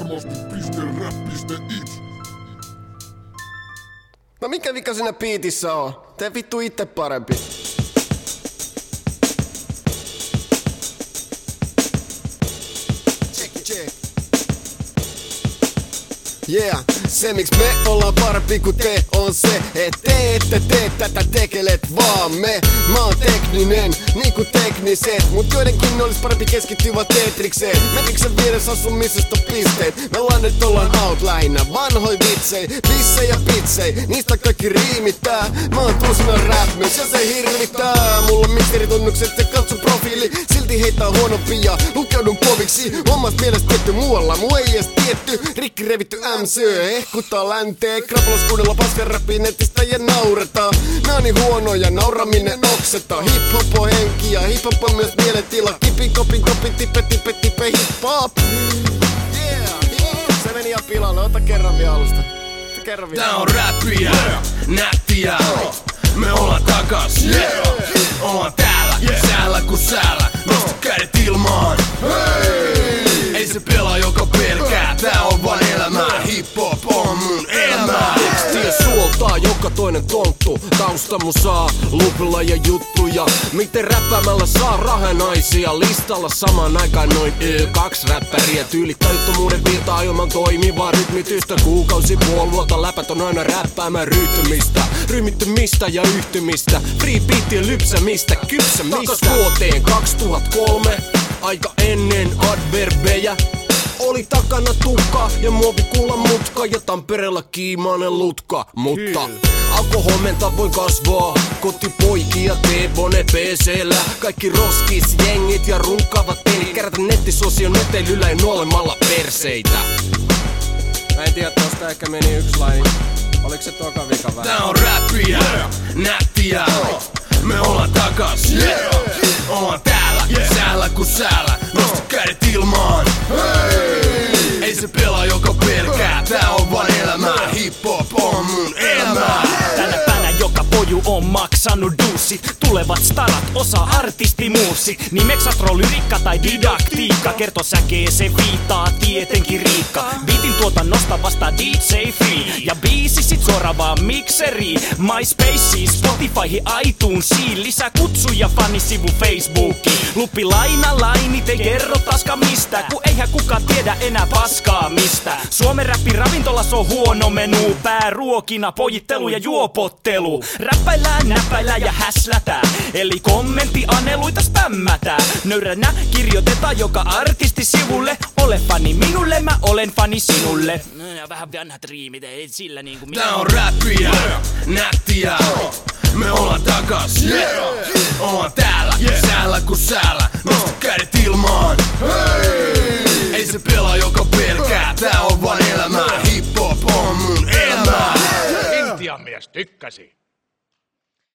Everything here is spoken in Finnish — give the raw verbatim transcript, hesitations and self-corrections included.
ehdottomasti piste rap piste it. No mikä vika siinä biitissä on? Tee vittu itse parempi. Check, check. Yeah, se miksi me ollaan parempi kuin te on se, et te ette tee tätä tekelet vaan me. Mä oon tekninen, niinku tekniset, mut joidenkin olis parempi keskittyä vaan Tetrikseen. Metriksen vieressä asumisesta pisteet, me ollaan nyt ollaan out lähinnä vanhoi vitsei, pissei ja pitsei, niistä kaikki riimittää. Mä oon tusina rap myös ja se hirvittää. Mulla on misteritunnukset ja katso profiili, silti heittää huonompia, lukeudun koviksi. Omasta mielestä tietty muualla, mu ei ees tietty, rikki revitty M C, ehkuttaa länteen, krapalas kuunnella paskan räppiä netistä ja nauretaan. Nää on niin huonoja, nauraminen oksettaa. Hip-hop on henki ja hip-hop on myös mielentila. Kipi, kopi, kopi, tippe, tippe, tippe, hip-hop. Yeah, yeah. Se meni ihan pilalle, ota kerran vielä alusta. Kerran vielä. Tää on räppiä, nättiä, me ollaan takas, yeah. Ollaan täällä, yeah. Säällä ku säällä, nosta kädet ilmaan, hey. Ei se pelaa joka pelkää, tää on vaan elämää, hip-hop on mun elämää. Tekstiä suoltaa joka toinen tonttu, taustamusaa, lupilla ja juttuja. Miten räppäämällä saa rahanaisia, listalla samaan aikaan noin ö, kaksi räppäriä. Tyyli tajuttomuuden virtaa ilman toimivaa rytmitystä. Kuukausi puolueelta läpät on aina räppäämään rytmistä, ryhmittymistä ja yhtymistä, free beatien lypsämistä, kypsämistä. Takas vuoteen kaksituhattakolme, aika ennen adverbeja. Oli takana tukka ja muovikuulan mutka ja Tampereella kiimainen lutka. Mutta alkoi huomenta voi kasvaa, kotipoikia T-bone P C:llä. Kaikki roskis, jengit ja runkaavat teinit. Kerätä nettisuosion meteilyllä ja nuolemalla perseitä. Mä en tiedä, tosta ehkä meni yksi laini. Oliko se toka vika vähän? Tää on räppiä, yeah. Nättiä, oh. Me ollaan takas, yeah. Ollaan täällä, yeah. Säällä ku säällä, nosta kädet ilmaan, hey. Ei se pelaa joka pelkää, tää on vaan elämää, hip-hop on mun elämää. Tänä päivänä joka poju on maksanut duusi. Tulevat starat osaa artistimuusi. Nimeksat lyriikka tai didaktiikka. Kerto säkeeseen viittaa tietenkin Riikka. Beatin tuotannosta vasta D J Free. Ja biisi sit suoraan vaan mikseriin. MySpaceen, Spotifyhin, iTunesiin. Lisää kutsuja fanisivu Facebookiin. Lupi laina lainit ei kerro taska mistä. Ku eihän kukaan tiedä enää paskaa mistä. Suomen räppi ravintolas on huono menu. Pääruokina pojittelu ja juopottelu. Räppäillään, näppäillään ja häslätään. Eli kommentti aneluita spämmätään. Nöyränä kirjoitetaan joka artisti sivulle. Ole fani minulle, mä olen fani sinulle. No ja vähän vanhat riimit, ei sillä niinku minä. Tää on räppiä, yeah. Nättiä, oh. Me ollaan takas, yeah. Ollaan täällä, yeah. Säällä ku säällä, nosta kädet ilmaan, hey. Ei se pelaa joka pelkää, tää on vaan elämää, hip-hop on mun elämää. Intian mies tykkäsi.